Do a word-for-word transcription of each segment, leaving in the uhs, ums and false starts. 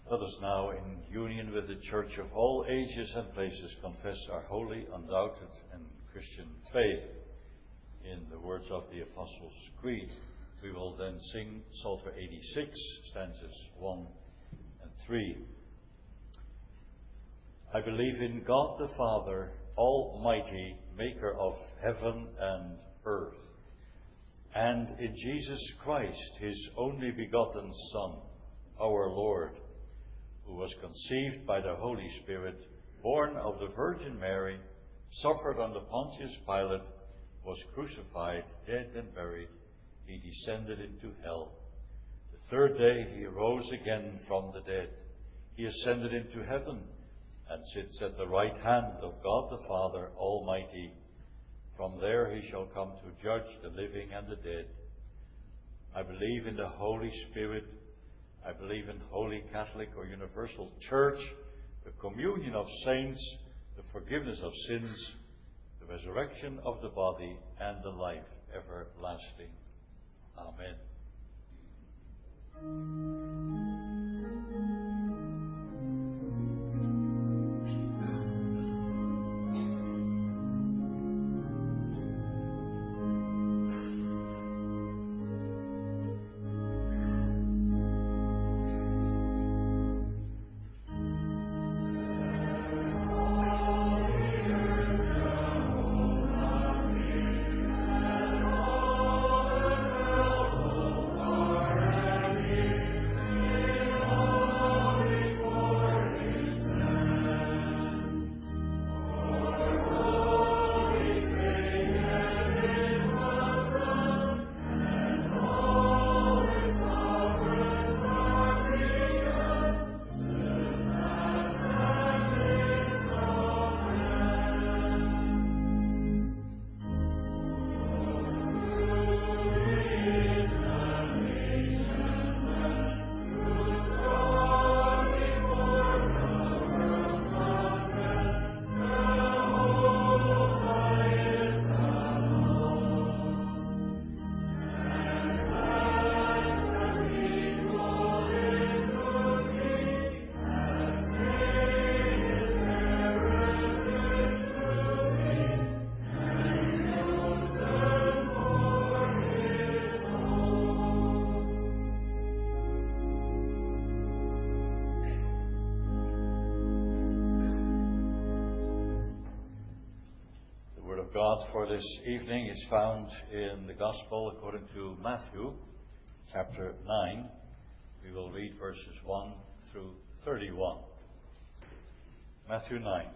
Let us now, in union with the Church of all ages and places, confess our holy, undoubted, and Christian faith in the words of the Apostles' Creed. We will then sing Psalter eighty-six, stanzas one and three. I believe in God the Father, Almighty, maker of heaven and earth, and in Jesus Christ, his only begotten Son, our Lord, who was conceived by the Holy Spirit, born of the Virgin Mary, suffered under Pontius Pilate, was crucified, dead and buried. He descended into hell. The third day he arose again from the dead. He ascended into heaven and sits at the right hand of God the Father Almighty. From there he shall come to judge the living and the dead. I believe in the Holy Spirit. I believe in Holy Catholic or Universal Church, the communion of saints, the forgiveness of sins, the resurrection of the body, and the life everlasting. Amen. God for this evening is found in the Gospel according to Matthew, chapter nine. We will read verses one through thirty-one. Matthew nine.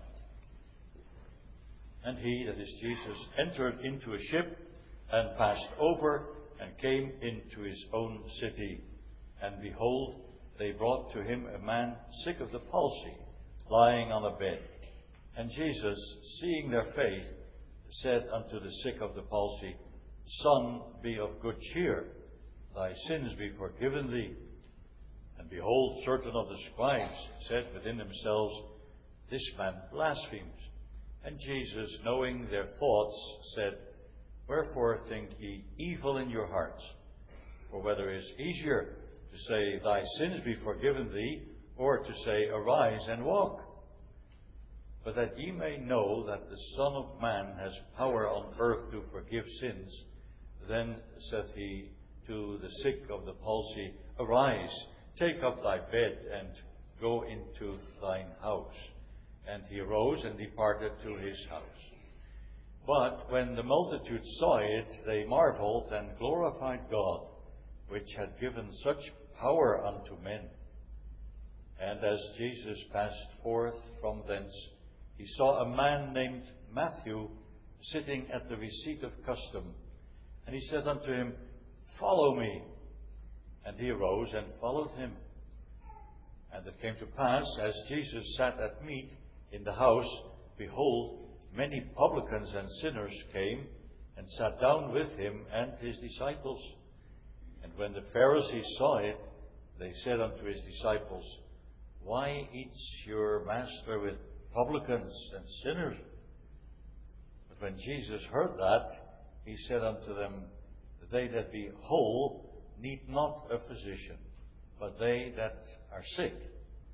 And he, that is Jesus, entered into a ship and passed over and came into his own city. And behold, they brought to him a man sick of the palsy, lying on a bed. And Jesus, seeing their faith, said unto the sick of the palsy, Son, be of good cheer, thy sins be forgiven thee. And behold, certain of the scribes said within themselves, This man blasphemes. And Jesus, knowing their thoughts, said, Wherefore think ye evil in your hearts? For whether it is easier to say, Thy sins be forgiven thee, or to say, Arise and walk? But that ye may know that the Son of Man has power on earth to forgive sins, then saith he to the sick of the palsy, Arise, take up thy bed, and go into thine house. And he arose and departed to his house. But when the multitude saw it, they marveled and glorified God, which had given such power unto men. And as Jesus passed forth from thence, he saw a man named Matthew sitting at the receipt of custom. And he said unto him, Follow me. And he arose and followed him. And it came to pass, as Jesus sat at meat in the house, behold, many publicans and sinners came and sat down with him and his disciples. And when the Pharisees saw it, they said unto his disciples, Why eats your master with publicans and sinners? But when Jesus heard that, he said unto them, They that be whole need not a physician, but they that are sick.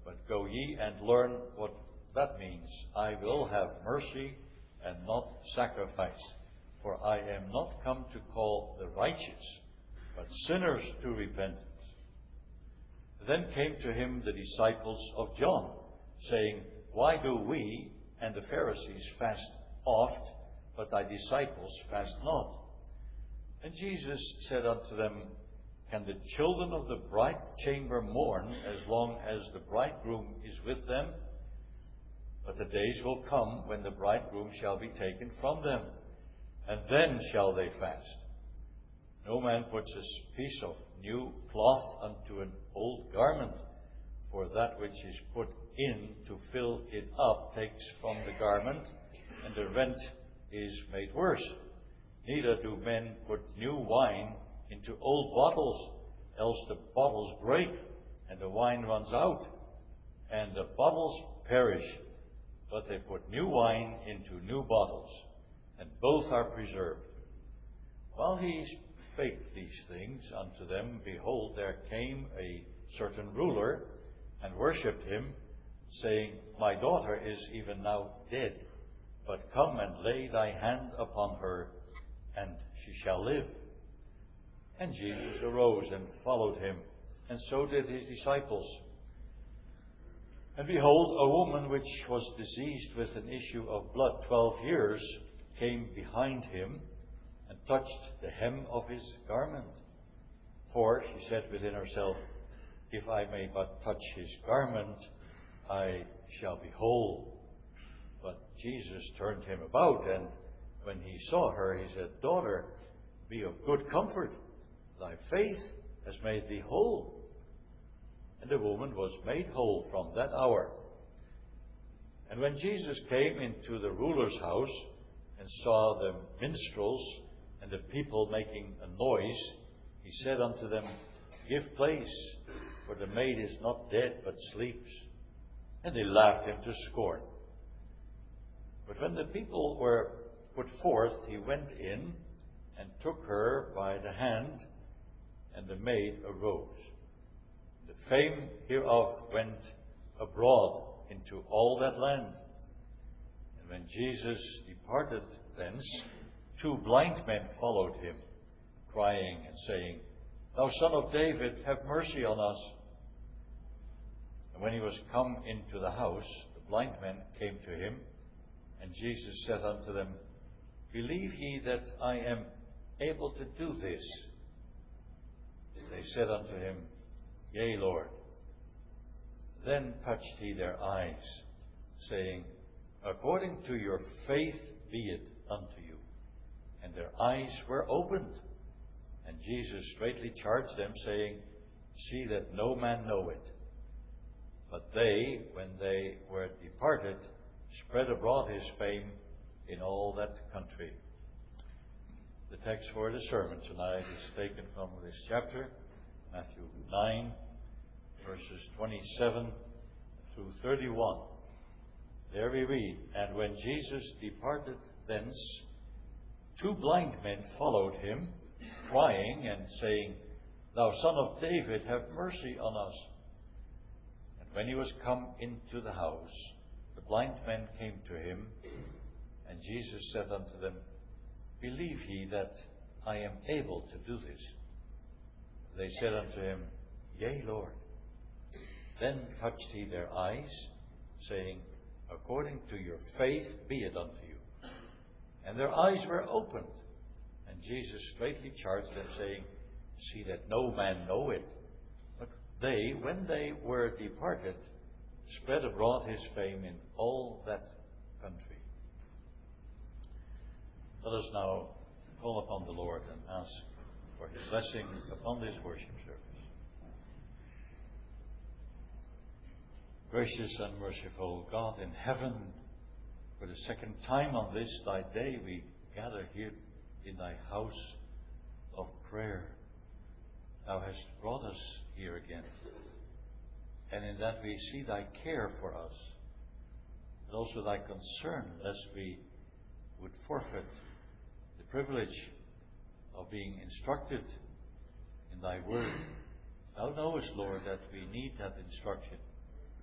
But go ye and learn what that means. I will have mercy and not sacrifice, for I am not come to call the righteous, but sinners to repentance. Then came to him the disciples of John, saying, Why do we and the Pharisees fast oft, but thy disciples fast not? And Jesus said unto them, Can the children of the bride chamber mourn as long as the bridegroom is with them? But the days will come when the bridegroom shall be taken from them, and then shall they fast. No man puts a piece of new cloth unto an old garment, for that which is put in to fill it up takes from the garment, and the rent is made worse. Neither do men put new wine into old bottles, else the bottles break, and the wine runs out, and the bottles perish. But they put new wine into new bottles, and both are preserved. While he spake these things unto them, behold, there came a certain ruler, and worshipped him, saying, My daughter is even now dead, but come and lay thy hand upon her, and she shall live. And Jesus arose and followed him, and so did his disciples. And behold, a woman which was diseased with an issue of blood twelve years came behind him, and touched the hem of his garment. For, she said within herself, If I may but touch his garment, I shall be whole. But Jesus turned him about, and when he saw her, he said, Daughter, be of good comfort. Thy faith has made thee whole. And the woman was made whole from that hour. And when Jesus came into the ruler's house, and saw the minstrels and the people making a noise, he said unto them, Give place, for the maid is not dead, but sleeps. And they laughed him to scorn. But when the people were put forth, he went in, and took her by the hand, and the maid arose. The fame hereof went abroad into all that land. And when Jesus departed thence, two blind men followed him, crying and saying, Thou Son of David, have mercy on us. And when he was come into the house, the blind men came to him, and Jesus said unto them, Believe ye that I am able to do this? They said unto him, Yea, Lord. Then touched he their eyes, saying, According to your faith be it unto you. And their eyes were opened. And Jesus straitly charged them, saying, See that no man know it. But they, when they were departed, spread abroad his fame in all that country. The text for the sermon tonight is taken from this chapter, Matthew nine, verses twenty-seven through thirty-one. There we read, And when Jesus departed thence, two blind men followed him, crying and saying, Thou Son of David, have mercy on us. And when he was come into the house, the blind men came to him, and Jesus said unto them, Believe ye that I am able to do this? They said unto him, Yea, Lord. Then touched he their eyes, saying, According to your faith be it unto you. And their eyes were opened. And Jesus straitly charged them, saying, See that no man know it. But they, when they were departed, spread abroad his fame in all that country. Let us now call upon the Lord and ask for his blessing upon this worship service. Gracious and merciful God in heaven, for the second time on this thy day we gather here in thy house of prayer. Thou hast brought us here again. And in that we see thy care for us, and also thy concern lest we would forfeit the privilege of being instructed in thy word. Thou knowest, Lord, that we need that instruction.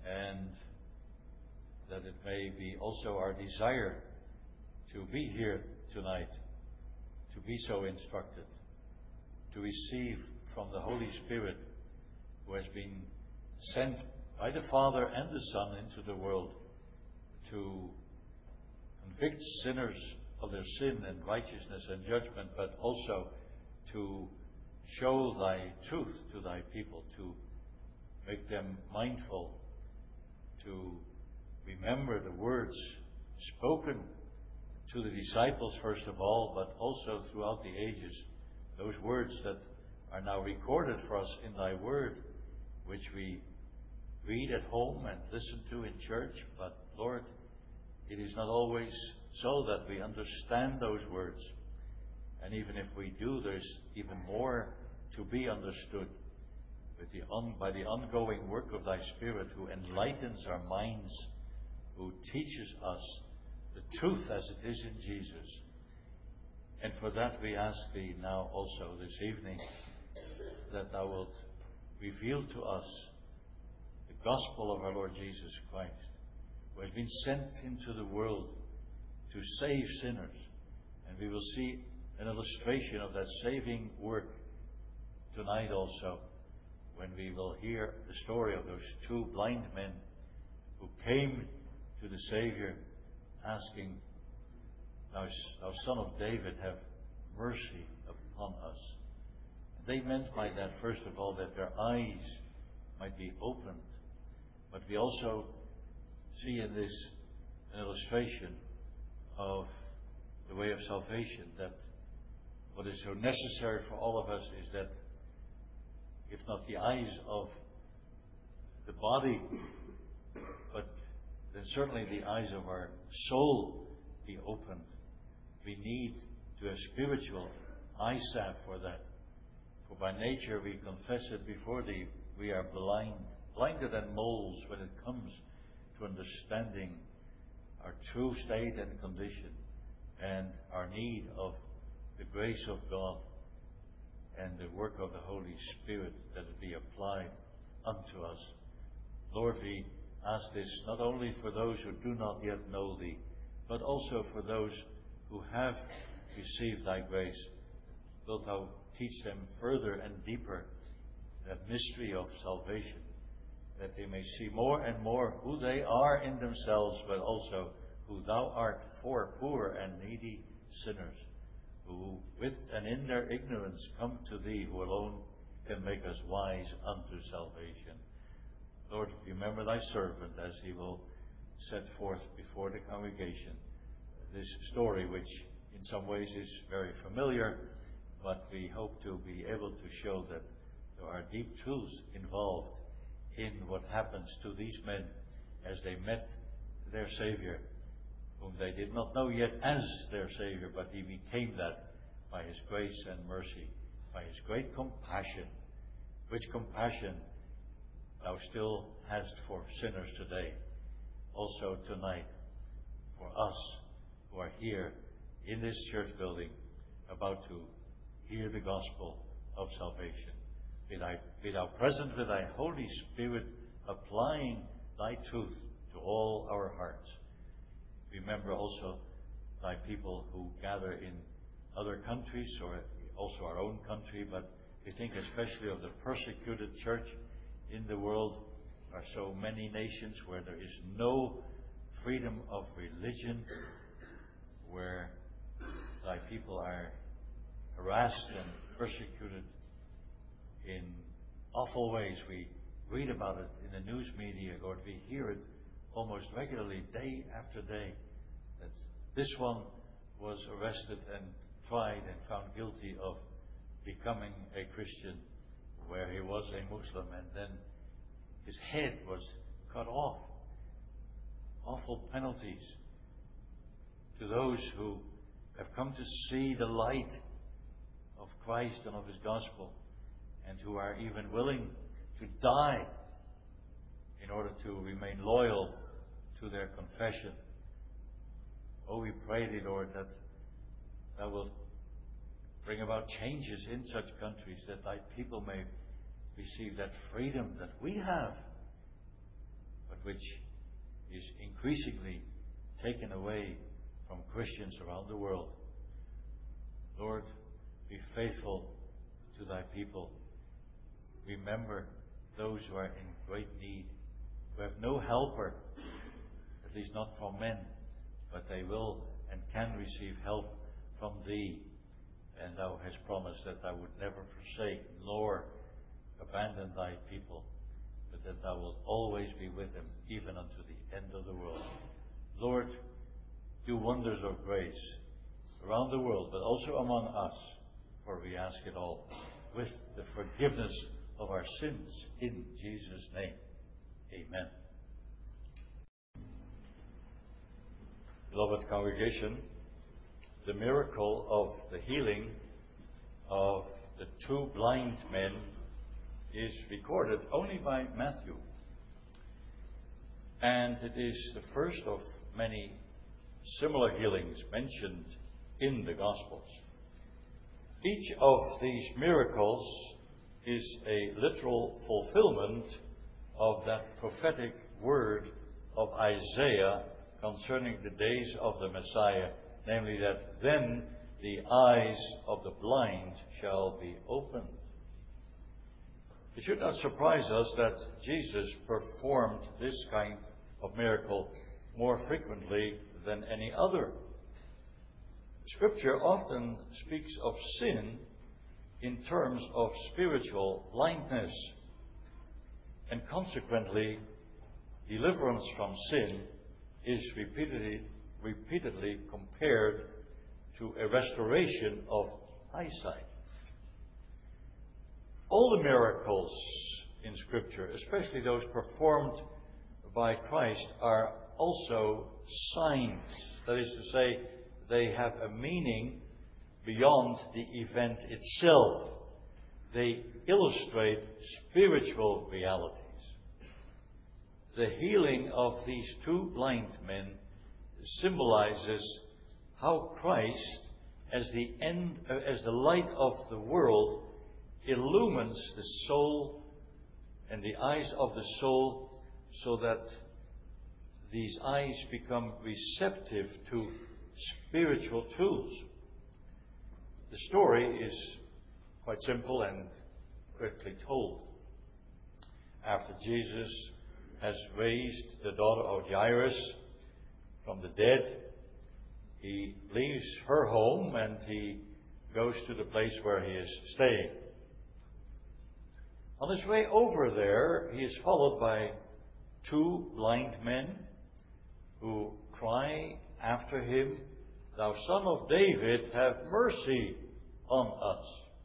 and that it may be also our desire to be here tonight, to be so instructed, to receive from the Holy Spirit who has been sent by the Father and the Son into the world to convict sinners of their sin and righteousness and judgment, but also to show thy truth to thy people, to make them mindful, to remember the words spoken to the disciples first of all, but also throughout the ages, those words that are now recorded for us in thy word, which we read at home and listen to in church. But Lord, it is not always so that we understand those words. And even if we do, there's even more to be understood with the on, by the ongoing work of thy Spirit, who enlightens our minds, who teaches us the truth as it is in Jesus. And for that we ask thee now also this evening that thou wilt reveal to us the gospel of our Lord Jesus Christ, who has been sent into the world to save sinners. And we will see an illustration of that saving work tonight also, when we will hear the story of those two blind men who came to the Savior asking, Thou, thou Son of David, have mercy upon us. And they meant by that, first of all, that their eyes might be opened. But we also see in this an illustration of the way of salvation, that what is so necessary for all of us is that, if not the eyes of the body, but then certainly the eyes of our soul be opened. We need to have spiritual eyesight for that. For by nature we confess it before thee, we are blind, blinder than moles when it comes to understanding our true state and condition, and our need of the grace of God and the work of the Holy Spirit, that it be applied unto us. Lord, we ask this not only for those who do not yet know thee, but also for those who have received thy grace. Wilt thou teach them further and deeper that mystery of salvation, that they may see more and more who they are in themselves, but also who thou art for poor and needy sinners, who with and in their ignorance come to thee, who alone can make us wise unto salvation. Lord, remember thy servant as he will set forth before the congregation this story, which in some ways is very familiar, but we hope to be able to show that there are deep truths involved in what happens to these men as they met their Savior, whom they did not know yet as their Savior, but he became that by his grace and mercy, by his great compassion, which compassion thou still hast for sinners today, also tonight, for us who are here in this church building, about to hear the gospel of salvation. Be thou, be thou present with thy Holy Spirit, applying thy truth to all our hearts. Remember also thy people who gather in other countries, or also our own country, but we think especially of the persecuted church in the world. There are so many nations where there is no freedom of religion, where thy people are harassed and persecuted in awful ways. We read about it in the news media, Lord. We hear it almost regularly, day after day, that this one was arrested and tried and found guilty of becoming a Christian where he was a Muslim, and then his head was cut off. Awful penalties to those who have come to see the light of Christ and of his gospel, and who are even willing to die in order to remain loyal to their confession. Oh, we pray thee, Lord, that thou wilt bring about changes in such countries, that thy people may receive that freedom that we have but which is increasingly taken away from Christians around the world. Lord, be faithful to thy people. Remember those who are in great need, who have no helper, at least not from men, but they will and can receive help from thee. And thou hast promised that thou would never forsake nor abandon thy people, but that thou wilt always be with them, even unto the end of the world. Lord, do wonders of grace around the world, but also among us, for we ask it all with the forgiveness of our sins in Jesus' name. Amen. Beloved congregation, the miracle of the healing of the two blind men is recorded only by Matthew. And it is the first of many similar healings mentioned in the Gospels. Each of these miracles is a literal fulfillment of that prophetic word of Isaiah concerning the days of the Messiah, namely that then the eyes of the blind shall be opened. It should not surprise us that Jesus performed this kind of miracle more frequently than any other. Scripture often speaks of sin in terms of spiritual blindness, and consequently, deliverance from sin is repeatedly, repeatedly compared to a restoration of eyesight. All the miracles in Scripture, especially those performed by Christ, are also signs. That is to say, they have a meaning beyond the event itself. They illustrate spiritual realities. The healing of these two blind men symbolizes how Christ, as the end, uh, as the light of the world, illumines the soul and the eyes of the soul, so that these eyes become receptive to spiritual truths. The story is quite simple and quickly told. After Jesus has raised the daughter of Jairus from the dead, he leaves her home and he goes to the place where he is staying. On his way over there, he is followed by two blind men who cry after him, "Thou Son of David, have mercy on us."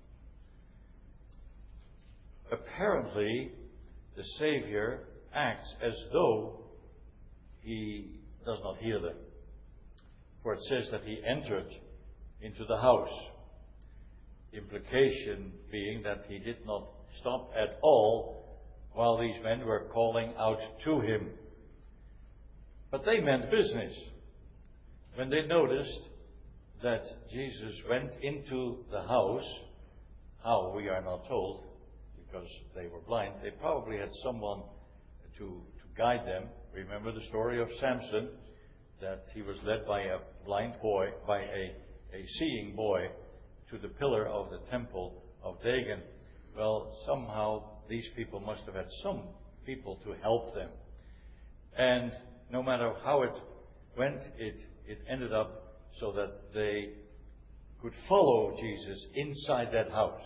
Apparently, the Savior acts as though he does not hear them. For it says that he entered into the house. The implication being that he did not stop at all while these men were calling out to him. But they meant business. When they noticed that Jesus went into the house, how we are not told, because they were blind, they probably had someone to, to guide them. Remember the story of Samson, that he was led by a blind boy, by a, a seeing boy, to the pillar of the temple of Dagon. Well, somehow these people must have had some people to help them. And no matter how it went, it, it ended up so that they could follow Jesus inside that house.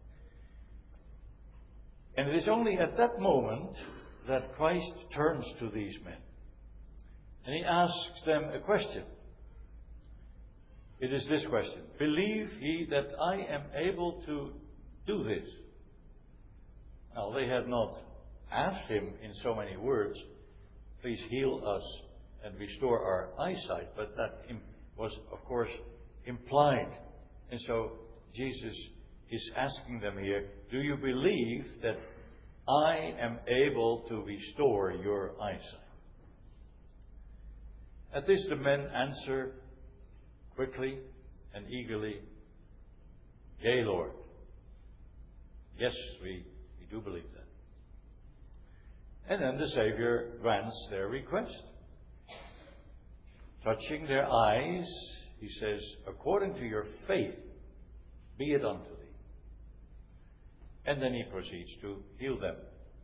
And it is only at that moment that Christ turns to these men. And he asks them a question. It is this question: "Believe ye that I am able to do this?" Now, they had not asked him in so many words, "Please heal us and restore our eyesight," but that was, of course, implied. And so Jesus is asking them here, "Do you believe that I am able to restore your eyesight?" At this, the men answer quickly and eagerly, "Yea, Lord." Yes, we, we do believe that. And then the Savior grants their request. Touching their eyes, he says, according to your faith, be it unto thee. And then he proceeds to heal them.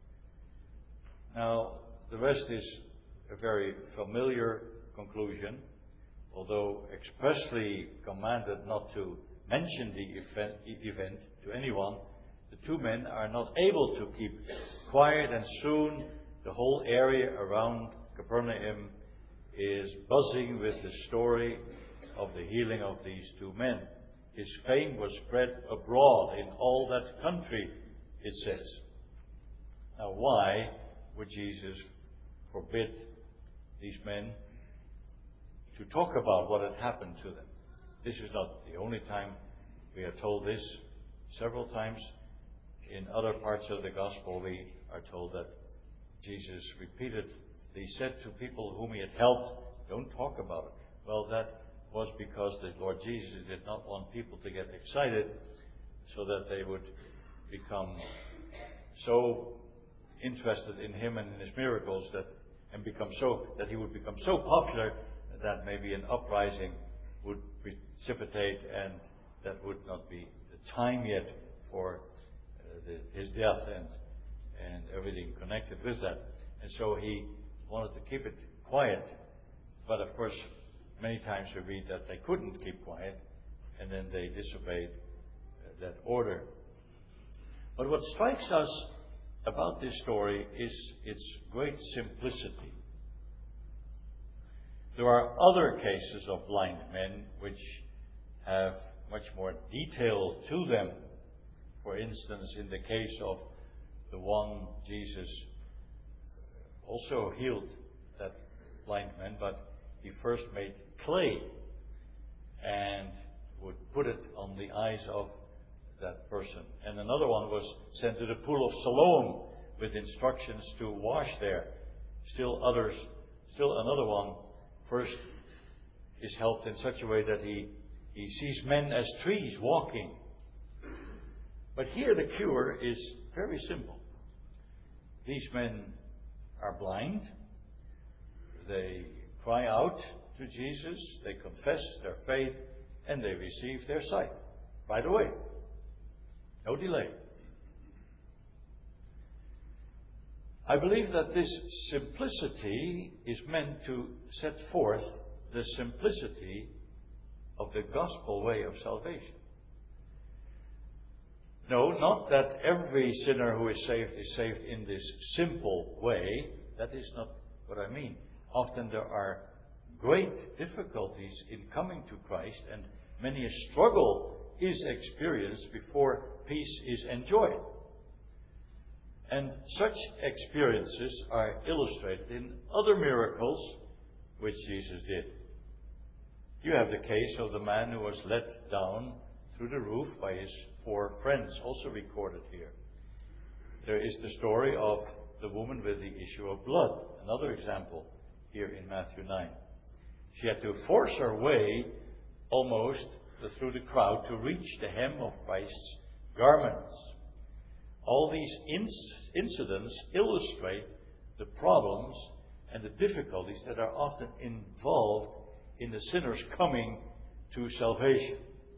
Now, the rest is a very familiar conclusion, although expressly commanded not to mention the event, event to anyone. The two men are not able to keep quiet, and soon the whole area around Capernaum is buzzing with the story of the healing of these two men. His fame was spread abroad in all that country, it says. Now, why would Jesus forbid these men to talk about what had happened to them? This is not the only time we are told this. Several times in other parts of the Gospel we are told that Jesus repeatedly said to people whom he had helped, don't talk about it. Well, that was because the Lord Jesus did not want people to get excited so that they would become so interested in him and in his miracles that and become so that he would become so popular that maybe an uprising would precipitate, and that would not be the time yet for uh, the, his death and and everything connected with that. And so he wanted to keep it quiet. But of course, many times we read that they couldn't keep quiet, and then they disobeyed uh, that order. But what strikes us about this story is its great simplicity. There are other cases of blind men which have much more detail to them. For instance, in the case of the one Jesus also healed, that blind man, but he first made clay and would put it on the eyes of that person. And another one was sent to the pool of Siloam with instructions to wash there. Still others, still another one first is helped in such a way that he, he sees men as trees walking. But here the cure is very simple. These men are blind. They cry out to Jesus. They confess their faith, and they receive their sight right away. No delay. I believe that this simplicity is meant to set forth the simplicity of the gospel way of salvation. No, not that every sinner who is saved is saved in this simple way. That is not what I mean. Often there are great difficulties in coming to Christ, and many a struggle is experienced before peace is enjoyed. And such experiences are illustrated in other miracles which Jesus did. You have the case of the man who was let down through the roof by his four friends, also recorded here. There is the story of the woman with the issue of blood, another example here in Matthew nine. She had to force her way almost through the crowd to reach the hem of Christ's garments. All these inc- incidents illustrate the problems and the difficulties that are often involved in the sinner's coming to salvation.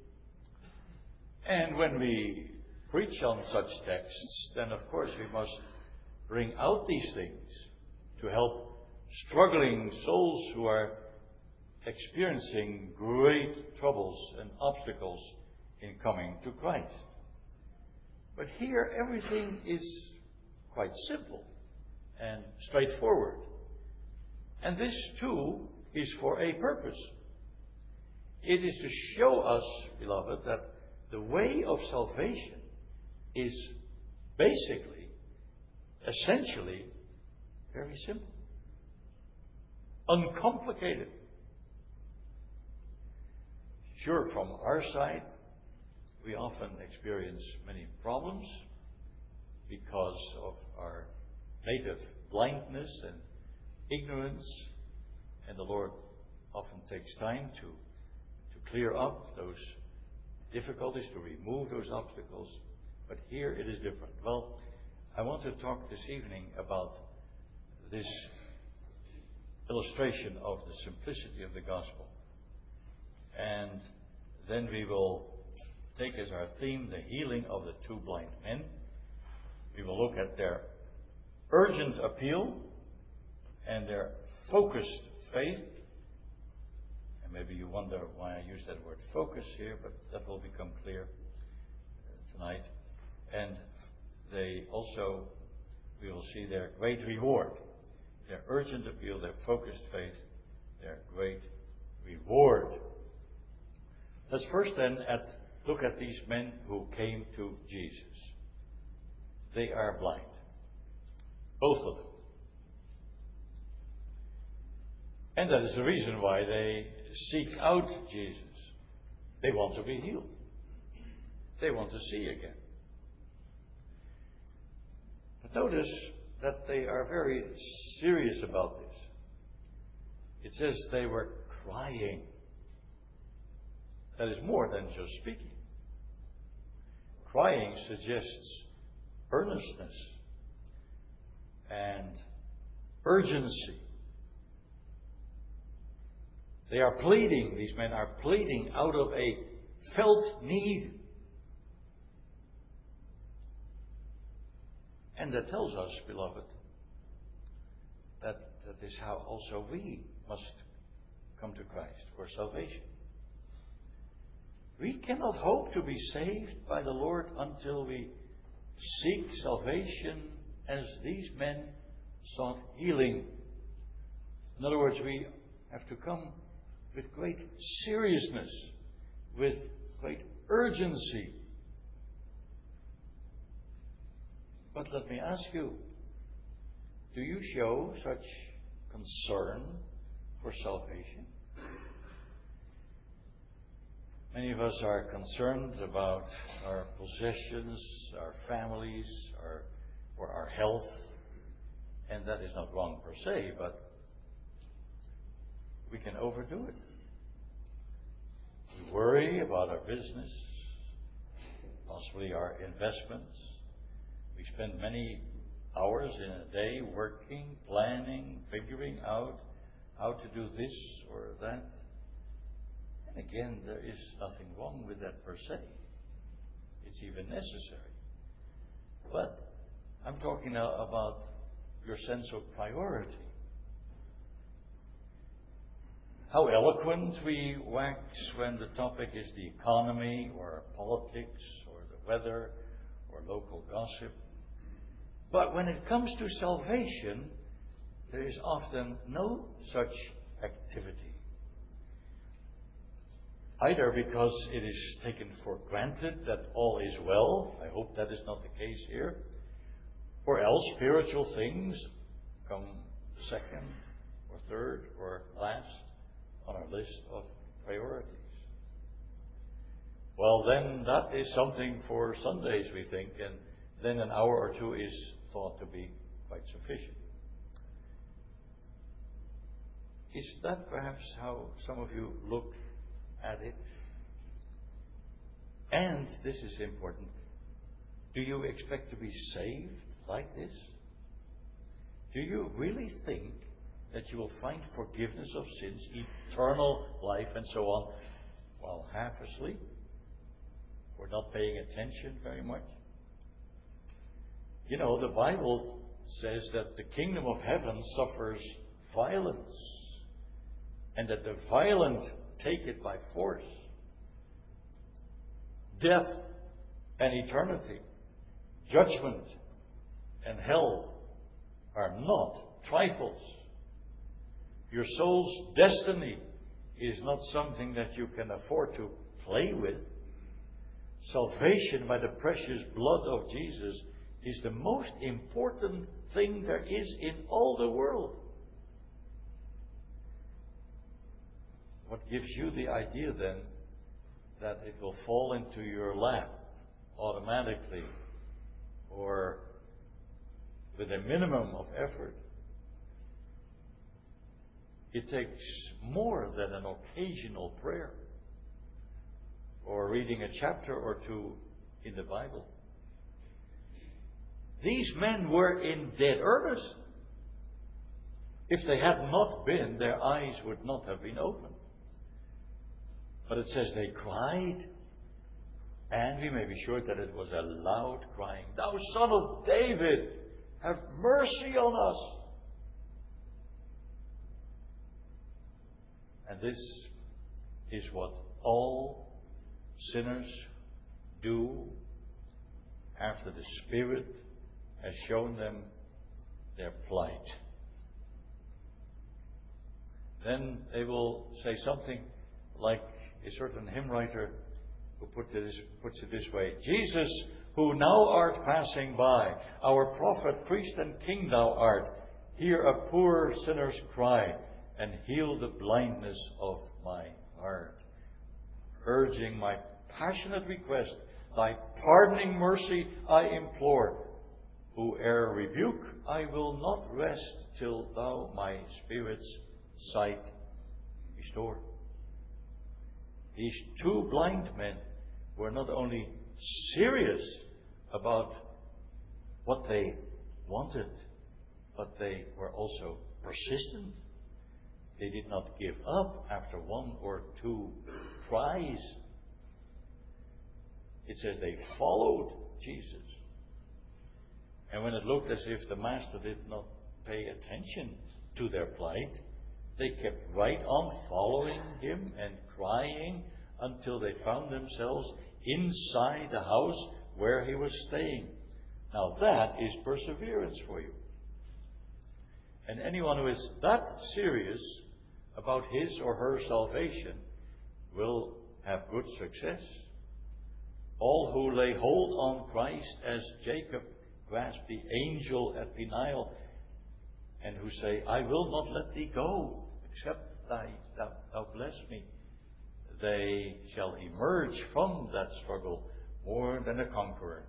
And when we preach on such texts, then of course we must bring out these things to help struggling souls who are experiencing great troubles and obstacles in coming to Christ. But here everything is quite simple and straightforward. And this too is for a purpose. It is to show us, beloved, that the way of salvation is basically, essentially, very simple. Uncomplicated. Sure, from our side, we often experience many problems because of our native blindness and ignorance, and the Lord often takes time to, to clear up those difficulties, to remove those obstacles. But here it is different. Well, I want to talk this evening about this illustration of the simplicity of the gospel. And then we will take as our theme the healing of the two blind men. We will look at their urgent appeal and their focused faith. And maybe you wonder why I use that word focus here, but that will become clear tonight. And they also, we will see their great reward. Their urgent appeal, their focused faith, their great reward. Let's first then at, look at these men who came to Jesus. They are blind. Both of them. And that is the reason why they seek out Jesus. They want to be healed. They want to see again. But notice that they are very serious about this. It says they were crying. That is more than just speaking. Crying suggests earnestness and urgency. They are pleading, these men are pleading out of a felt need. And that tells us, beloved, that that is how also we must come to Christ for salvation. We cannot hope to be saved by the Lord until we seek salvation as these men sought healing. In other words, we have to come with great seriousness, with great urgency. But let me ask you, do you show such concern for salvation? Many of us are concerned about our possessions, our families, our, or our health, and that is not wrong per se, but we can overdo it. We worry about our business, possibly our investments. We spend many hours in a day working, planning, figuring out how to do this or that. And again, there is nothing wrong with that per se. It's even necessary. But I'm talking now about your sense of priority. How eloquent we wax when the topic is the economy or politics or the weather or local gossip. But when it comes to salvation, there is often no such activity. Either because it is taken for granted that all is well, I hope that is not the case here, or else spiritual things come second or third or last on our list of priorities. Well, then that is something for Sundays, we think, and then an hour or two is thought to be quite sufficient. Is that perhaps how some of you look at it? And this is important. Do you expect to be saved like this? Do you really think that you will find forgiveness of sins, eternal life, and so on, while half asleep or not paying attention very much? You know, the Bible says that the kingdom of heaven suffers violence, and that the violent take it by force. Death and eternity, judgment and hell are not trifles. Your soul's destiny is not something that you can afford to play with. Salvation by the precious blood of Jesus is the most important thing there is in all the world. What gives you the idea then that it will fall into your lap automatically or with a minimum of effort? It takes more than an occasional prayer or reading a chapter or two in the Bible. These men were in dead earnest. If they had not been, their eyes would not have been opened. But it says they cried, and we may be sure that it was a loud crying, "Thou Son of David, have mercy on us." And this is what all sinners do after the Spirit has shown them their plight. Then they will say something like a certain hymn writer who put this, puts it this way: "Jesus, who now art passing by, our prophet, priest and king thou art, hear a poor sinner's cry and heal the blindness of my heart. Urging my passionate request, thy pardoning mercy I implore. Whoe'er rebuke, I will not rest till thou my spirit's sight restore." These two blind men were not only serious about what they wanted, but they were also persistent. They did not give up after one or two tries. It says they followed Jesus. And when it looked as if the master did not pay attention to their plight, they kept right on following him and crying until they found themselves inside the house where he was staying. Now that is perseverance for you. And anyone who is that serious about his or her salvation will have good success. All who lay hold on Christ as Jacob grasped the angel at Peniel, and who say, "I will not let thee go, except thou, thou, thou bless me," they shall emerge from that struggle more than a conqueror.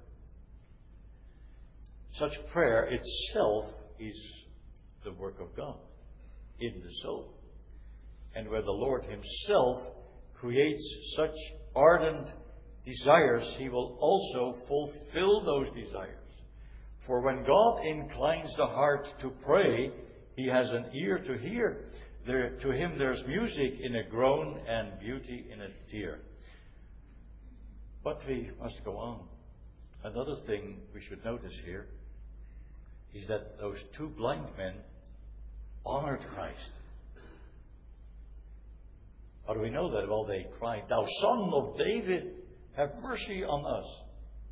Such prayer itself is the work of God in the soul. And where the Lord himself creates such ardent desires, he will also fulfill those desires. For when God inclines the heart to pray, he has an ear to hear. There, to him there's music in a groan and beauty in a tear. But we must go on. Another thing we should notice here is that those two blind men honored Christ. How do we know that? Well, they cried, "Thou Son of David, have mercy on us."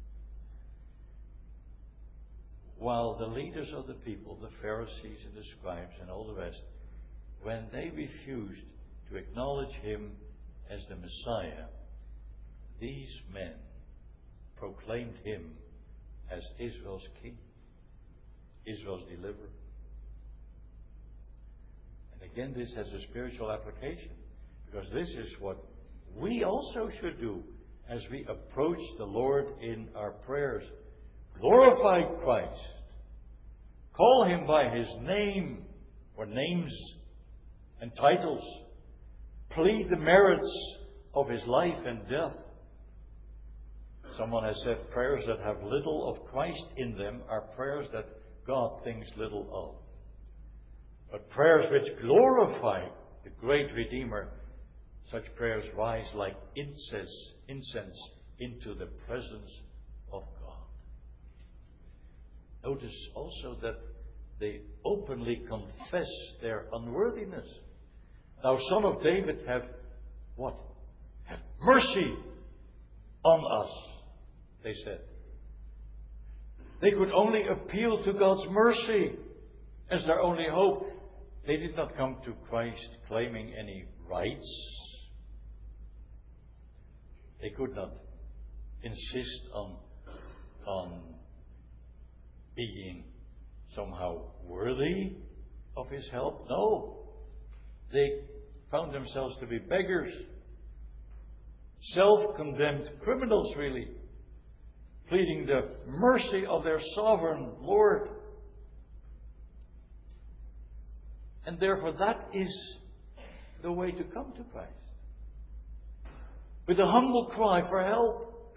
While the leaders of the people, the Pharisees and the scribes and all the rest, when they refused to acknowledge him as the Messiah, these men proclaimed him as Israel's king, Israel's deliverer. And again, this has a spiritual application, because this is what we also should do as we approach the Lord in our prayers. Glorify Christ. Call him by his name or names and titles. Plead the merits of his life and death. Someone has said prayers that have little of Christ in them are prayers that God thinks little of. But prayers which glorify the great Redeemer, such prayers rise like incense, incense into the presence of God. Notice also that they openly confess their unworthiness. "Thou Son of David, have what? Have mercy on us," they said. They could only appeal to God's mercy as their only hope. They did not come to Christ claiming any rights. They could not insist on, on being somehow worthy of his help. No. They found themselves to be beggars, self-condemned criminals, really, pleading the mercy of their sovereign Lord. And therefore that is the way to come to Christ. With a humble cry for help,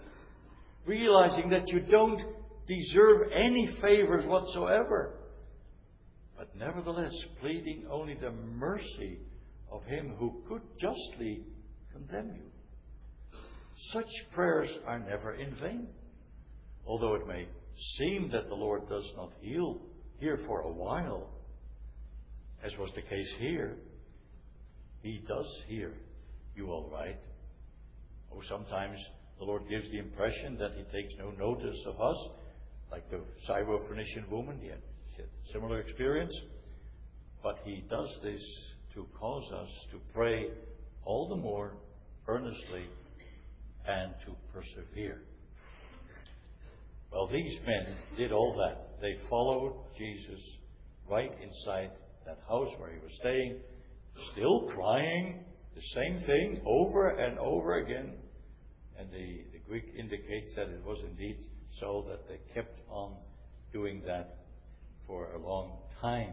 realizing that you don't deserve any favors whatsoever, but nevertheless pleading only the mercy of him who could justly condemn you. Such prayers are never in vain. Although it may seem that the Lord does not heal here for a while, as was the case here, He does hear you all right. Oh, sometimes the Lord gives the impression that He takes no notice of us, like the Syrophoenician woman. He had a similar experience. But He does this to cause us to pray all the more earnestly and to persevere. Well, these men did all that. They followed Jesus right inside that house where He was staying, still crying the same thing over and over again. And the, the Greek indicates that it was indeed so, that they kept on doing that for a long time.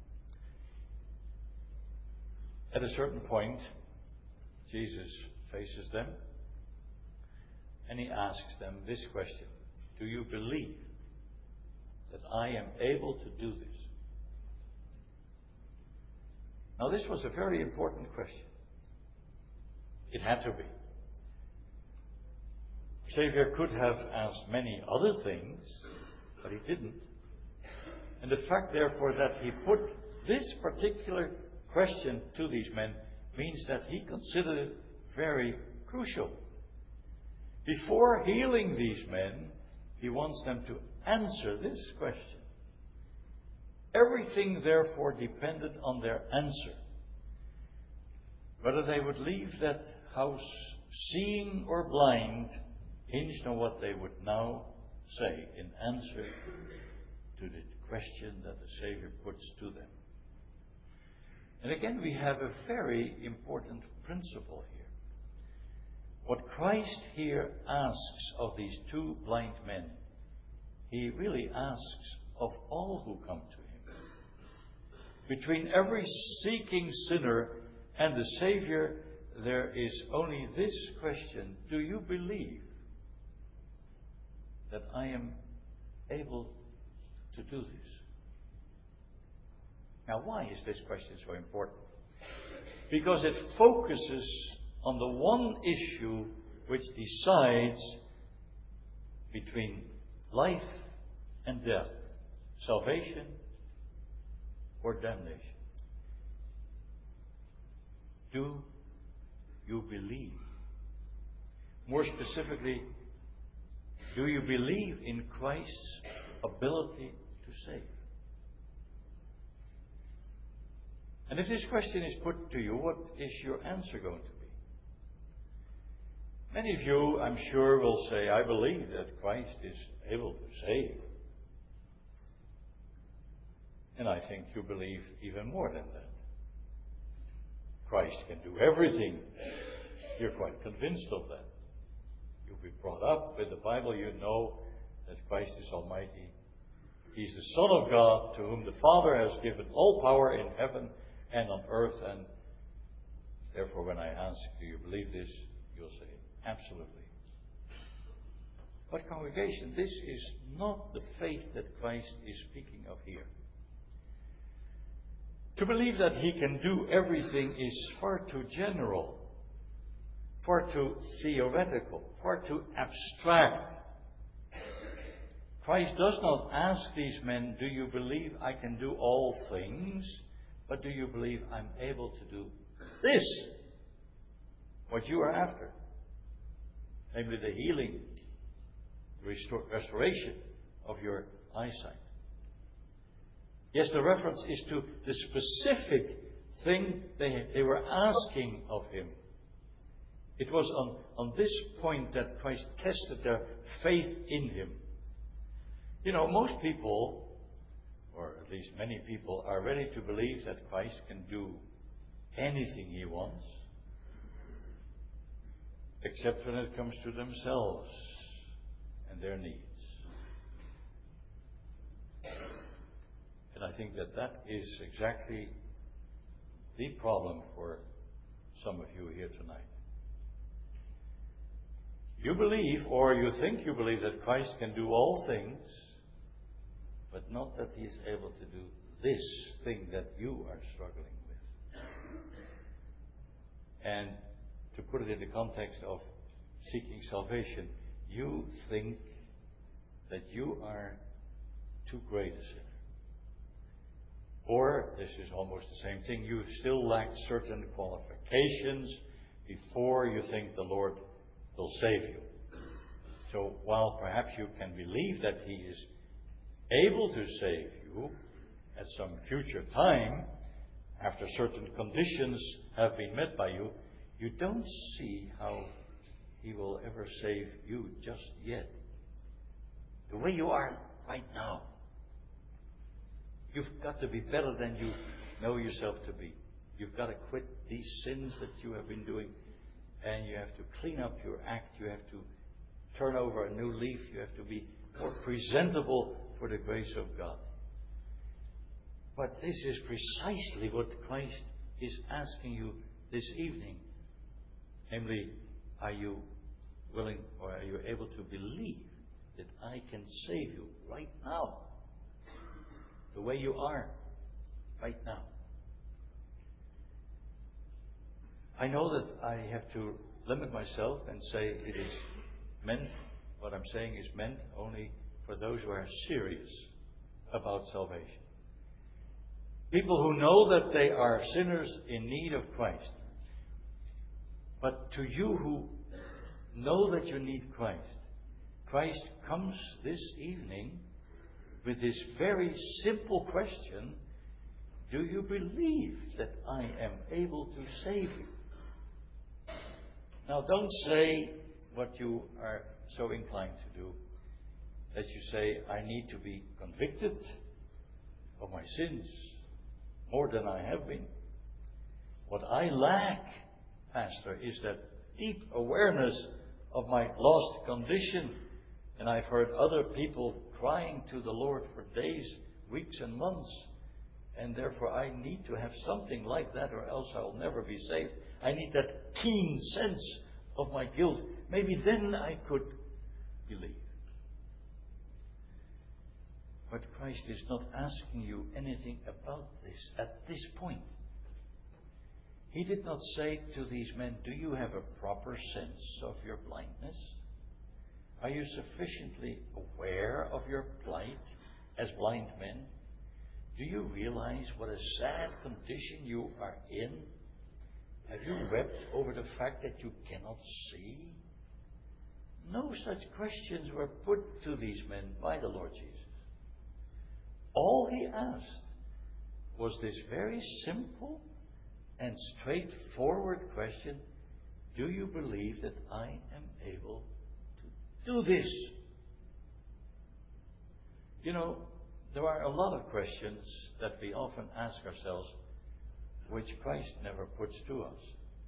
At a certain point, Jesus faces them and He asks them this question: do you believe that I am able to do this? Now, this was a very important question. It had to be. The Savior could have asked many other things, but He didn't. And the fact, therefore, that He put this particular question to these men means that He considered it very crucial. Before healing these men, He wants them to answer this question. Everything, therefore, depended on their answer. Whether they would leave that house seeing or blind hinged on what they would now say in answer to the question that the Savior puts to them. And again, we have a very important principle here. What Christ here asks of these two blind men, He really asks of all who come to Him. Between every seeking sinner and the Savior, there is only this question: do you believe that I am able to do this? Now, why is this question so important? Because it focuses on the one issue which decides between life and death, salvation or damnation. Do you believe? More specifically, do you believe in Christ's ability to save? And if this question is put to you, what is your answer going to be? Many of you, I'm sure, will say, I believe that Christ is able to save. And I think you believe even more than that. Christ can do everything. You're quite convinced of that. You've been brought up with the Bible. You know that Christ is Almighty. He's the Son of God, to whom the Father has given all power in heaven and on earth. And therefore, when I ask, do you believe this? You'll say, absolutely. But congregation, this is not the faith that Christ is speaking of here. To believe that He can do everything is far too general, far too theoretical, far too abstract. Christ does not ask these men, do you believe I can do all things? But do you believe I'm able to do this? What you are after. Namely the healing, restore, restoration of your eyesight. Yes, the reference is to the specific thing they, they were asking of Him. It was on, on this point that Christ tested their faith in Him. You know, most people, or at least many people, are ready to believe that Christ can do anything He wants, except when it comes to themselves and their needs. And I think that that is exactly the problem for some of you here tonight. You believe, or you think you believe, that Christ can do all things, but not that He is able to do this thing that you are struggling with. And to put it in the context of seeking salvation, you think that you are too great a sinner. Or, this is almost the same thing, you still lack certain qualifications before you think the Lord will save you. So while perhaps you can believe that He is able to save you at some future time, after certain conditions have been met by you, you don't see how He will ever save you just yet. The way you are right now. You've got to be better than you know yourself to be. You've got to quit these sins that you have been doing, and you have to clean up your act. You have to turn over a new leaf. You have to be more presentable for the grace of God. But this is precisely what Christ is asking you this evening. Namely, are you willing or are you able to believe that I can save you right now? The way you are right now. I know that I have to limit myself and say it is meant, what I'm saying is meant only for those who are serious about salvation. People who know that they are sinners in need of Christ. But to you who know that you need Christ, Christ comes this evening with this very simple question: do you believe that I am able to save you? Now, don't say what you are so inclined to do, that you say, I need to be convicted of my sins more than I have been. What I lack, Pastor, is that deep awareness of my lost condition. And I've heard other people crying to the Lord for days, weeks and months. And therefore I need to have something like that, or else I'll never be saved. I need that keen sense of my guilt. Maybe then I could believe. But Christ is not asking you anything about this at this point. He did not say to these men, do you have a proper sense of your blindness? Are you sufficiently aware of your plight as blind men? Do you realize what a sad condition you are in? Have you wept over the fact that you cannot see? No such questions were put to these men by the Lord Jesus. All He asked was this very simple and straightforward question: do you believe that I am able to do this? You know, there are a lot of questions that we often ask ourselves which Christ never puts to us.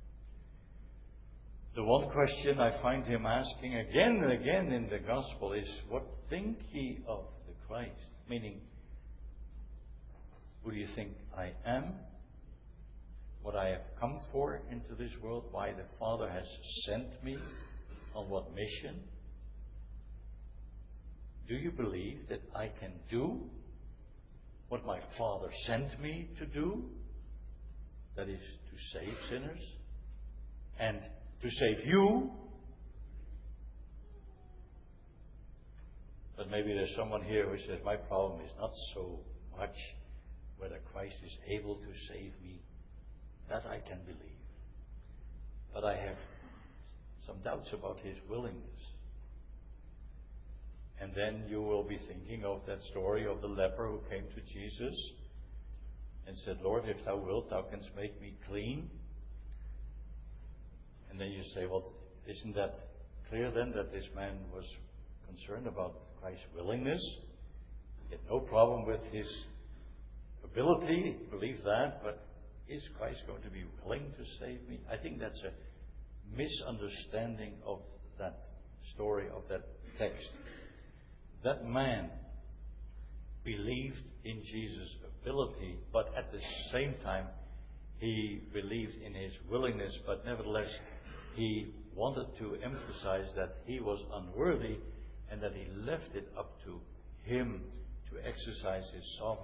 The one question I find Him asking again and again in the Gospel is, what think ye of the Christ? Meaning, who do you think I am? What I have come for into this world? Why the Father has sent me? On what mission? Do you believe that I can do what my Father sent me to do? That is, to save sinners and to save you. But maybe there's someone here who says, my problem is not so much whether Christ is able to save me. That I can believe. But I have some doubts about His willingness. And then you will be thinking of that story of the leper who came to Jesus and said, Lord, if Thou wilt, Thou canst make me clean. And then you say, well, isn't that clear then that this man was concerned about Christ's willingness? He had no problem with His ability, he believes that, but is Christ going to be willing to save me? I think that's a misunderstanding of that story, of that text. That man believed in Jesus' ability, but at the same time he believed in His willingness, but nevertheless he wanted to emphasize that he was unworthy and that he left it up to Him to exercise His sovereign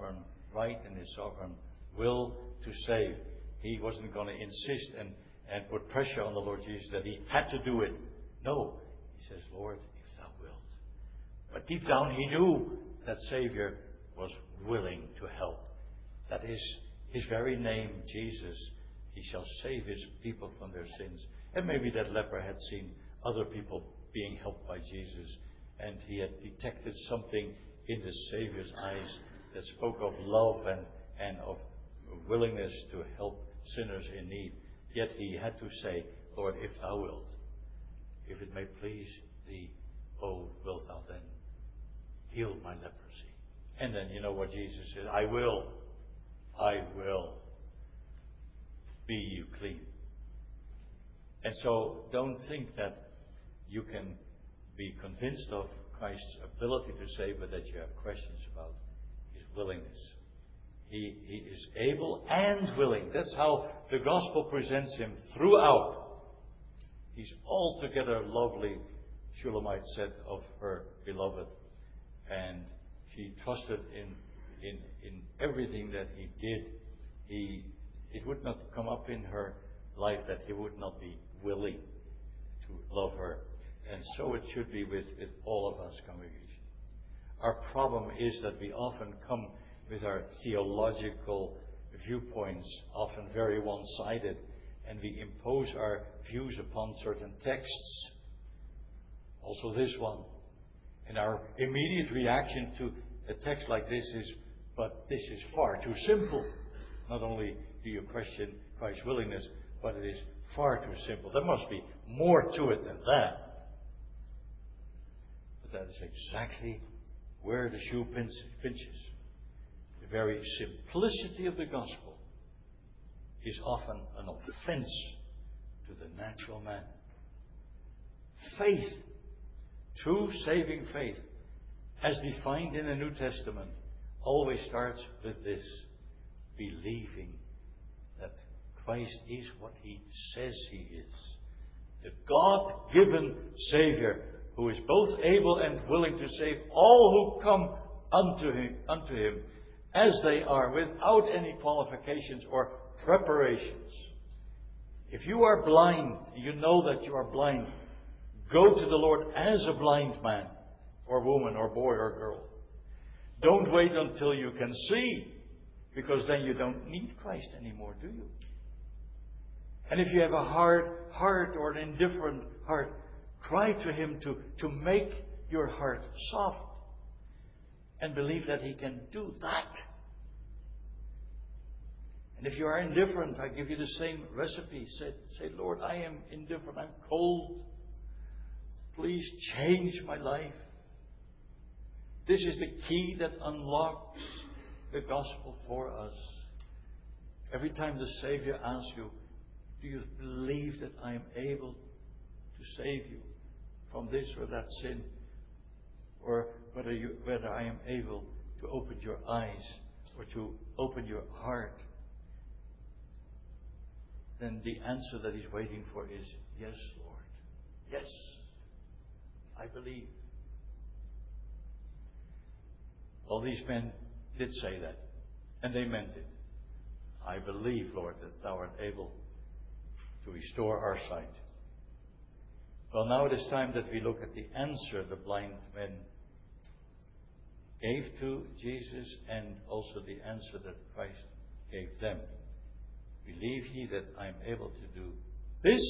right and His sovereign will to save. He wasn't going to insist and, and put pressure on the Lord Jesus that He had to do it. No. He says, Lord, if Thou wilt. But deep down He knew that Savior was willing to help. That is His very name, Jesus. He shall save His people from their sins. And maybe that leper had seen other people being helped by Jesus. And he had detected something in the Savior's eyes that spoke of love and, and of willingness to help sinners in need. Yet he had to say, Lord, if Thou wilt, if it may please Thee, oh, wilt Thou then heal my leprosy? And then you know what Jesus said, I will, I will. Be you clean. And so don't think that you can be convinced of Christ's ability to save, but that you have questions about His willingness. He, he is able and willing. That's how the gospel presents Him throughout. He's altogether lovely, Shulamite said of her beloved. And she trusted in, in, in everything that He did. He It would not come up in her life that He would not be willing to love her. And so it should be with, with all of us, congregation. Our problem is that we often come with our theological viewpoints, often very one-sided, and we impose our views upon certain texts. Also this one. And our immediate reaction to a text like this is, but this is far too simple. Not only do you question Christ's willingness, but it is far too simple. There must be more to it than that. But that is exactly where the shoe pinches. The very simplicity of the gospel is often an offense to the natural man. Faith, true saving faith, as defined in the New Testament, always starts with this: believing that Christ is what He says He is. The God-given Savior who is both able and willing to save all who come unto Him, unto Him as they are, without any qualifications or preparations. If you are blind, you know that you are blind, go to the Lord as a blind man or woman or boy or girl. Don't wait until you can see, because then you don't need Christ anymore, do you? And if you have a hard heart or an indifferent heart, cry to Him to, to make your heart soft. And believe that He can do that. And if you are indifferent, I give you the same recipe. Say, say, Lord, I am indifferent. I'm cold. Please change my life. This is the key that unlocks the gospel for us. Every time the Savior asks you, do you believe that I am able to save you from this or that sin? Or whether you, whether I am able to open your eyes or to open your heart, then the answer that He's waiting for is, yes, Lord. Yes, I believe. Well, these men did say that, and they meant it. I believe, Lord, that Thou art able to restore our sight. Well, now it is time that we look at the answer the blind men gave to Jesus, and also the answer that Christ gave them. Believe ye that I am able to do this?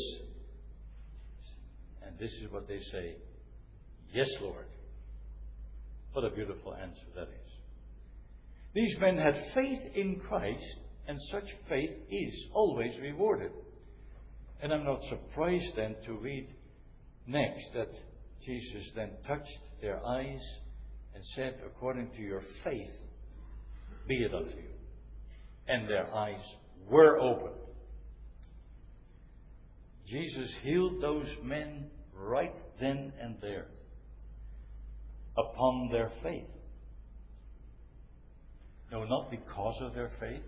And this is what they say. Yes, Lord. What a beautiful answer that is. These men had faith in Christ, and such faith is always rewarded. And I'm not surprised then to read next that Jesus then touched their eyes and said, according to your faith, be it unto you. And their eyes were opened. Jesus healed those men right then and there upon their faith. No, not because of their faith.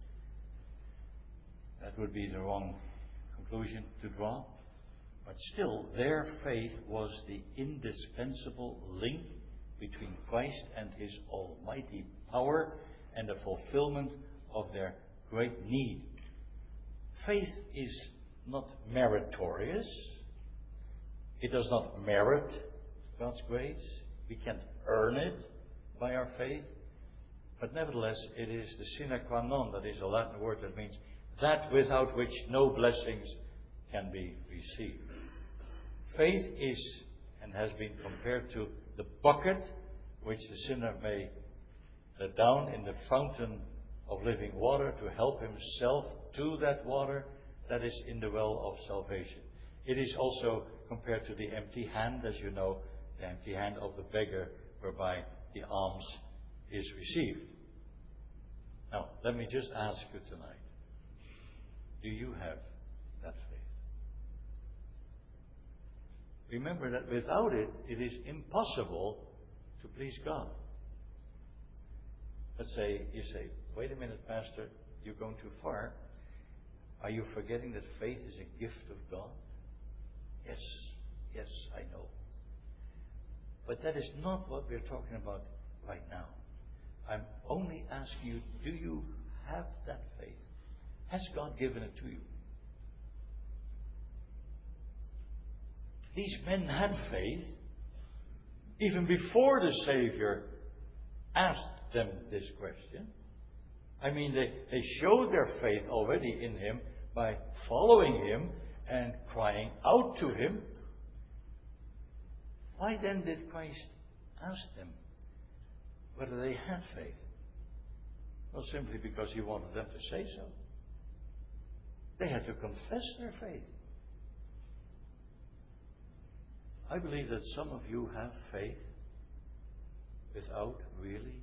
That would be the wrong conclusion to draw. But still, their faith was the indispensable link between Christ and His almighty power and the fulfillment of their great need. Faith is not meritorious. It does not merit God's grace. We can't earn it by our faith. But nevertheless, it is the sine qua non, that is a Latin word that means that without which no blessings can be received. Faith is and has been compared to the bucket which the sinner may let down in the fountain of living water to help himself to that water that is in the well of salvation. It is also compared to the empty hand, as you know, the empty hand of the beggar, whereby the alms is received. Now, let me just ask you tonight, do you have that faith? Remember that without it, it is impossible to please God. Let's say, you say, wait a minute, Pastor, you're going too far. Are you forgetting that faith is a gift of God? Yes, yes, I know. But that is not what we're talking about right now. I'm only asking you, do you have that faith? Has God given it to you? These men had faith even before the Savior asked them this question. I mean, they, they showed their faith already in Him by following Him and crying out to Him. Why then did Christ ask them whether they had faith? Well, simply because He wanted them to say so. They had to confess their faith. I believe that some of you have faith without really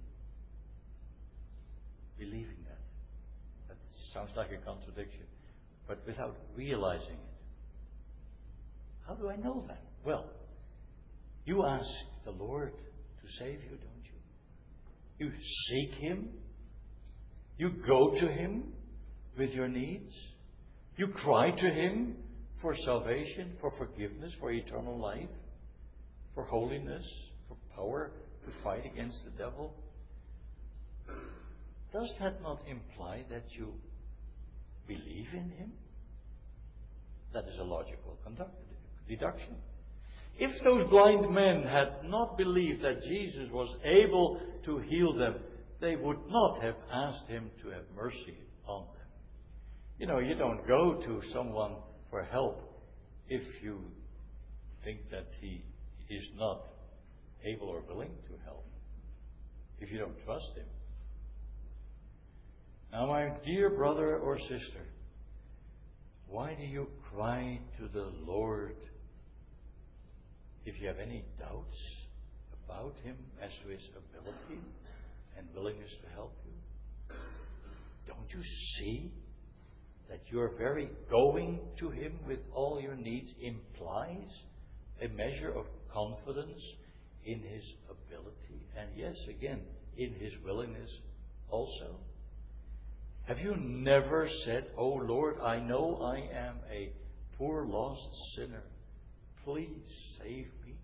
believing that. That sounds like a contradiction, but without realizing it. How do I know that? Well, you ask the Lord to save you, don't you? You seek Him. You go to Him with your needs. You cry to Him for salvation, for forgiveness, for eternal life, for holiness, for power to fight against the devil. Does that not imply that you believe in Him? That is a logical conduct- deduction. If those blind men had not believed that Jesus was able to heal them, they would not have asked Him to have mercy on them. You know, you don't go to someone for help if you think that He is not able or willing to help, if you don't trust Him. Now, my dear brother or sister, why do you cry to the Lord if you have any doubts about Him as to His ability and willingness to help you? Don't you see that your very going to Him with all your needs implies a measure of confidence in His ability, and yes, again, in His willingness also? Have you never said, "Oh Lord, I know I am a poor lost sinner. Please save me"?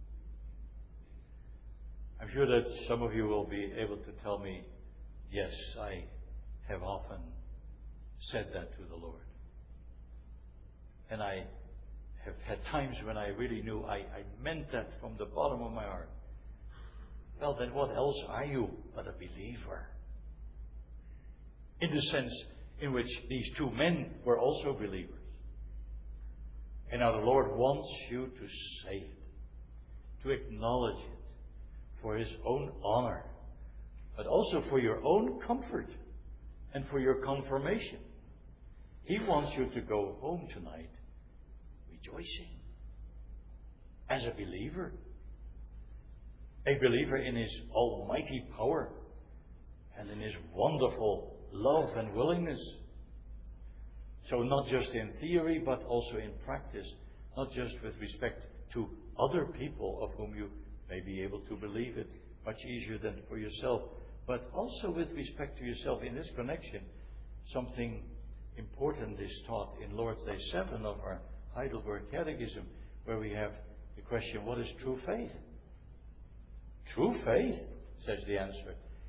I'm sure that some of you will be able to tell me, yes, I have often said that to the Lord. And I have had times when I really knew I, I meant that from the bottom of my heart. Well, then what else are you but a believer? In the sense in which these two men were also believers. And now the Lord wants you to say it, to acknowledge it for His own honor, but also for your own comfort and for your confirmation. He wants you to go home tonight rejoicing as a believer, a believer in His almighty power and in His wonderful love and willingness. So not just in theory, but also in practice. Not just with respect to other people of whom you may be able to believe it much easier than for yourself, but also with respect to yourself. In this connection, something important is taught in Lord's Day seven of our Heidelberg Catechism, where we have the question, what is true faith? True faith, says the answer,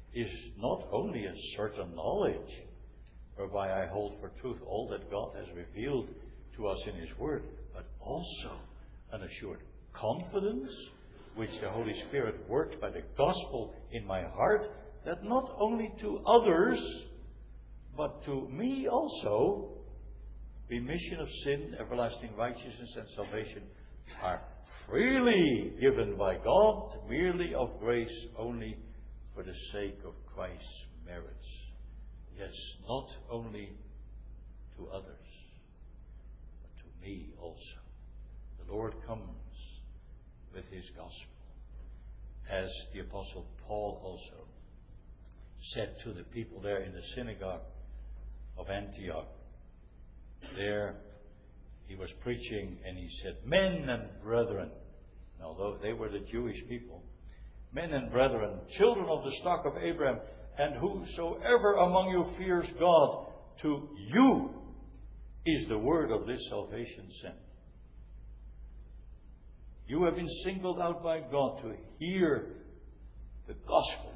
is not only a certain knowledge, whereby I hold for truth all that God has revealed to us in His Word, but also an assured confidence, which the Holy Spirit worked by the gospel in my heart, that not only to others, but to me also, remission of sin, everlasting righteousness, and salvation are freely given by God, merely of grace, only for the sake of Christ's merits. Yes, not only to others, but to me also. The Lord comes with His gospel, as the Apostle Paul also said to the people there in the synagogue of Antioch. There he was preaching and he said, "Men and brethren," although they were the Jewish people, "men and brethren, children of the stock of Abraham, and whosoever among you fears God, to you is the word of this salvation sent." You have been singled out by God to hear the gospel,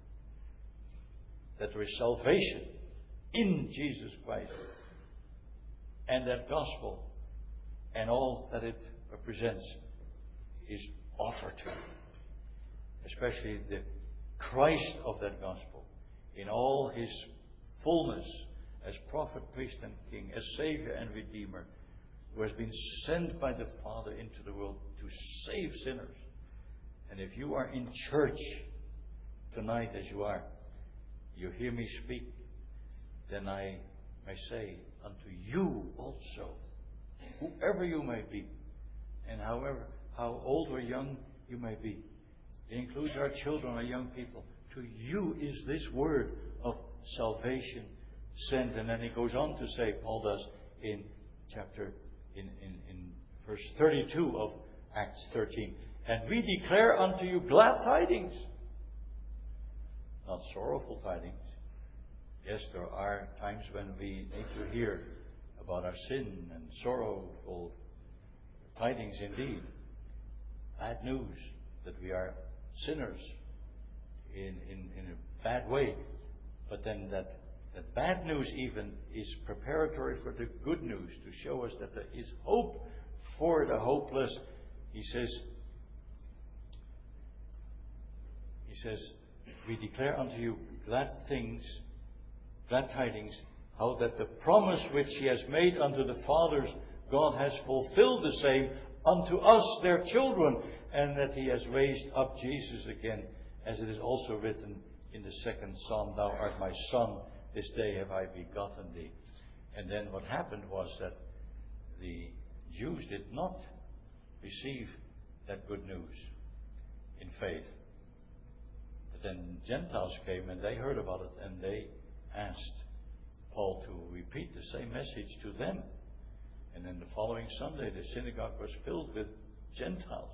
that there is salvation in Jesus Christ. And that gospel and all that it represents is offered to you. Especially the Christ of that gospel in all His fullness as prophet, priest and king, as Savior and Redeemer, who has been sent by the Father into the world to save sinners. And if you are in church tonight as you are, you hear me speak, then I may say unto you also, whoever you may be, and however how old or young you may be, it includes our children, our young people, to you is this word of salvation sent. And then he goes on to say, Paul does in chapter in, in, in verse thirty-two of Acts thirteen, "And we declare unto you glad tidings," not sorrowful tidings. Yes, there are times when we need to hear about our sin and sorrowful tidings indeed. Bad news that we are sinners in, in, in a bad way. But then that, that bad news even is preparatory for the good news, to show us that there is hope for the hopeless. He says, he says, "We declare unto you glad things, glad tidings, how that the promise which He has made unto the fathers, God has fulfilled the same unto us, their children, and that He has raised up Jesus again, as it is also written in the second Psalm, Thou art my Son, this day have I begotten Thee." And then what happened was that the Jews did not receive that good news in faith. But then Gentiles came and they heard about it, and they asked Paul to repeat the same message to them. And then the following Sunday, the synagogue was filled with Gentiles.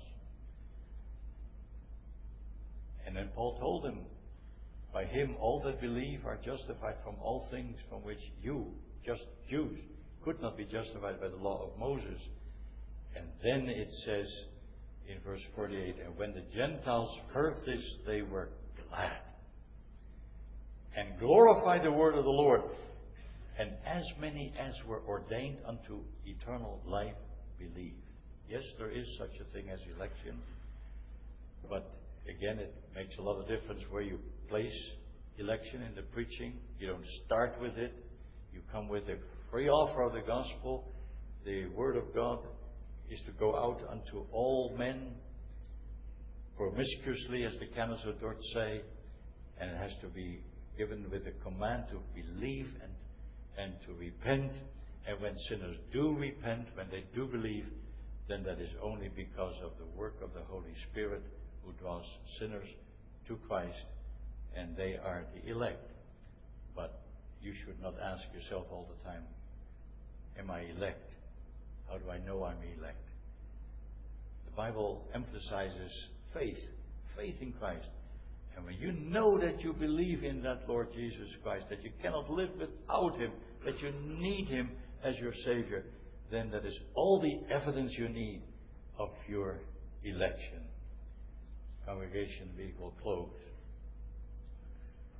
And then Paul told them, "By Him all that believe are justified from all things from which you, just Jews, could not be justified by the law of Moses." And then it says in verse forty-eight, "And when the Gentiles heard this, they were glad, and glorified the word of the Lord. And as many as were ordained unto eternal life believed." Yes, there is such a thing as election. But again, it makes a lot of difference where you place election in the preaching. You don't start with it. You come with a free offer of the gospel. The word of God is to go out unto all men promiscuously, as the canons of Dort say, and it has to be given with a command to believe and and to repent. And when sinners do repent, when they do believe, then that is only because of the work of the Holy Spirit, who draws sinners to Christ, and they are the elect. But you should not ask yourself all the time, am I elect? How do I know I'm elect? The Bible emphasizes faith, faith in Christ. And when you know that you believe in that Lord Jesus Christ, that you cannot live without Him, that you need Him as your Savior, then that is all the evidence you need of your election. Congregation, we will close.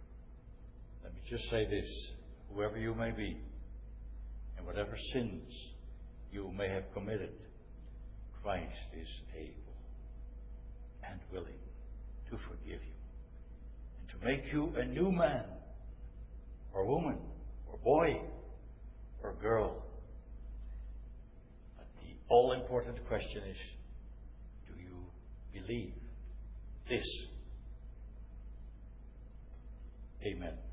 Let me just say this. Whoever you may be, and whatever sins you may have committed, Christ is able and willing to forgive you and to make you a new man or woman or boy or girl. But the all-important question is, do you believe this? Amen.